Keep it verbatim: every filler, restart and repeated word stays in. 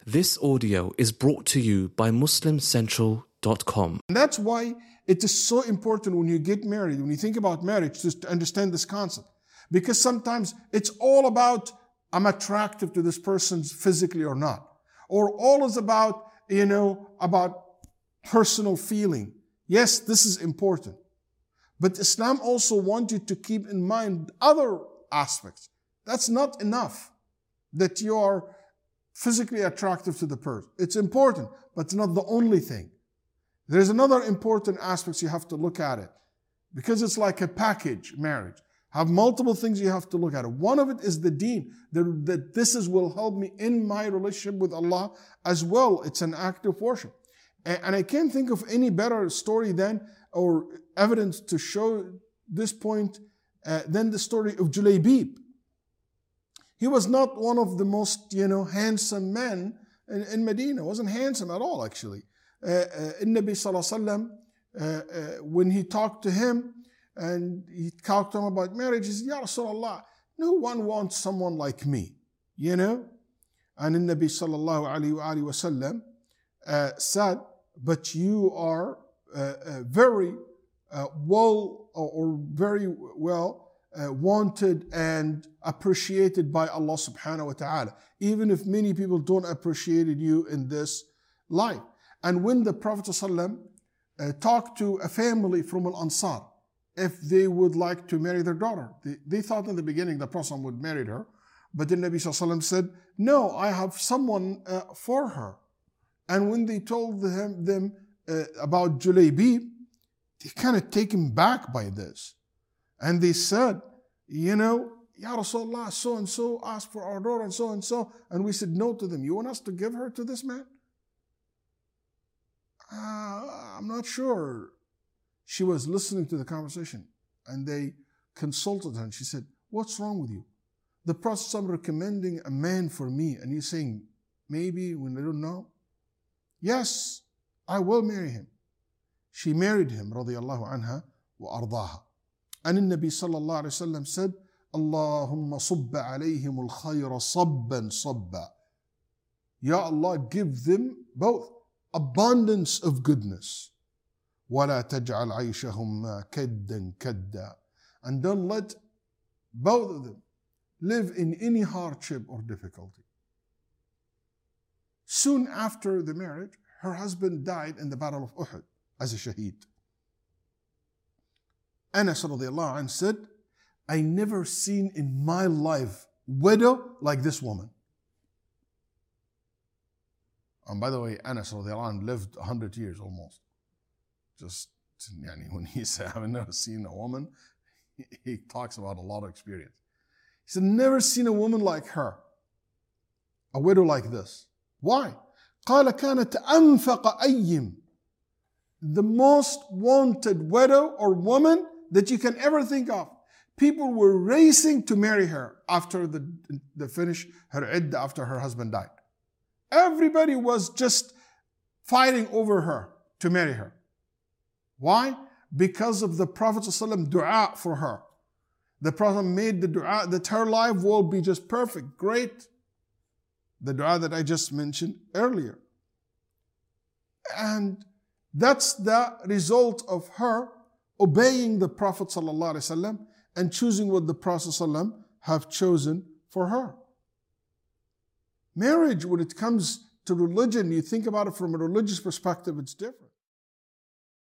This audio is brought to you by Muslim Central dot com. And that's why it is so important when you get married, when you think about marriage, just to understand this concept. Because sometimes it's all about, I'm attractive to this person physically or not. Or all is about, you know, about personal feeling. Yes, this is important. But Islam also wants you to keep in mind other aspects. That's not enough that you are physically attractive to the person. It's important, but it's not the only thing. There's another important aspect you have to look at it. Because it's like a package, marriage. Have multiple things you have to look at it. One of it is the deen, that, that this is will help me in my relationship with Allah as well. It's an act of worship. And, and I can't think of any better story than, or evidence to show this point, uh, than the story of Julaybib. He was not one of the most, you know, handsome men in, in Medina. He wasn't handsome at all, actually. Uh, uh, Nabi Sallallahu Alaihi Wasallam, uh, uh, when he talked to him, and he talked to him about marriage, he said, Ya Rasulullah, no one wants someone like me, you know? And the Nabi Sallallahu Alaihi Wasallam uh, said, but you are uh, uh, very uh, well, or, or very well, Uh, wanted and appreciated by Allah subhanahu wa ta'ala, even if many people don't appreciate you in this life. And when the Prophet ﷺ, uh, talked to a family from Al-Ansar, if they would like to marry their daughter, they, they thought in the beginning the Prophet would marry her, but the Nabi ﷺ said, no, I have someone uh, for her. And when they told them, them uh, about Julaybib, they kind of taken back by this. And they said, you know, Ya Rasulullah, so-and-so asked for our daughter and so-and-so. And we said no to them. You want us to give her to this man? Uh, I'm not sure. She was listening to the conversation and they consulted her and she said, what's wrong with you? The Prophet is recommending a man for me and he's saying, maybe when I don't know. Yes, I will marry him. She married him, radiyallahu anha wa ardaha. And the Nabi sallallahu alayhi wa sallam said, Allahumma subba alayhim al-khayra sabban sabba. Ya Allah, give them both abundance of goodness. وَلَا تَجْعَلْ عَيْشَهُمَّا كَدًّا كَدًّا. And don't let both of them live in any hardship or difficulty. Soon after the marriage, her husband died in the Battle of Uhud as a shaheed. Anas radiallahu anh said, I never seen in my life widow like this woman. And by the way, Anas radiallahu anh lived one hundred years almost. Just, yani, when he said, I've never seen a woman, he, he talks about a lot of experience. He said, never seen a woman like her. A widow like this. Why? قال كانت أنفق أيم. The most wanted widow or woman that you can ever think of. People were racing to marry her after the, the finish her iddah, after her husband died. Everybody was just fighting over her to marry her. Why? Because of the Prophet ﷺ dua for her. The Prophet made the dua that her life will be just perfect, great. The dua that I just mentioned earlier. And that's the result of her obeying the Prophet ﷺ and choosing what the Prophet ﷺ have chosen for her. Marriage, when it comes to religion, you think about it from a religious perspective, it's different.